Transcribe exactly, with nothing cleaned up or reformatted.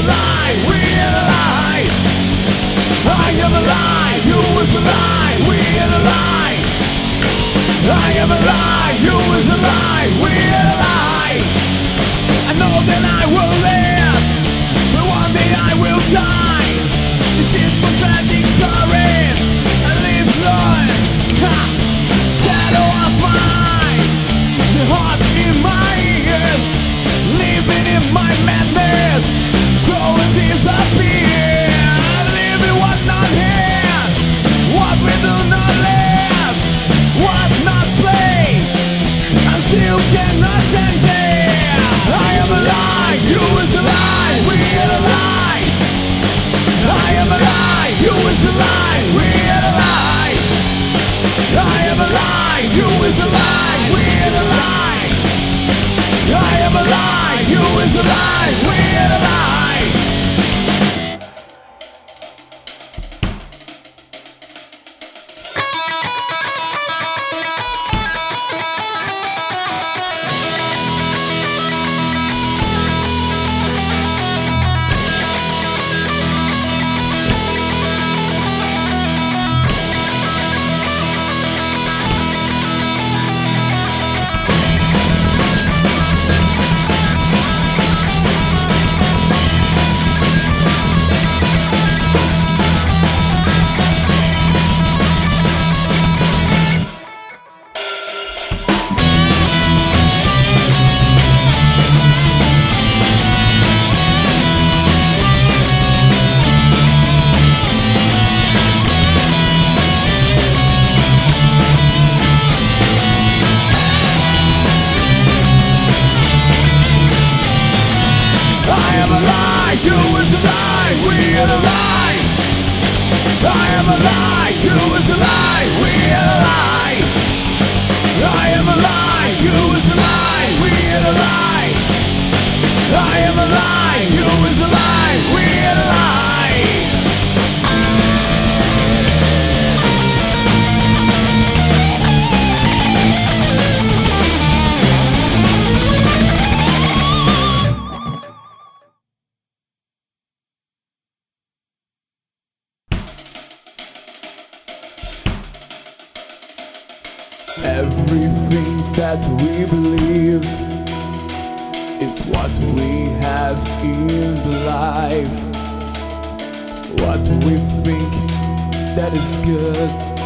lie, we're a lie. I am a lie, you is a lie, we're a lie. I am a lie, you is a lie, we're a lie. I know that I will live, but one day I will die. This is contradictory, I live blind. Ha! Shadow of mine, the heart in my ears, living in my madness, grow and disappear. Living what not here, what we do not live, what not play, until cannot change it. I am a lie, you is a lie, we are a lie. I am a lie, you is a lie, we are a lie. I am a lie, you is a lie, we are a lie. I am a lie, you is a lie, we are a lie. You is a lie, we are a lie. I am a lie, you is a lie, we are a lie. I am a lie, you is a lie, we are a lie. I am a lie, you is a lie, we are a lie. Everything that we believe is what we have in the life. What we think that is good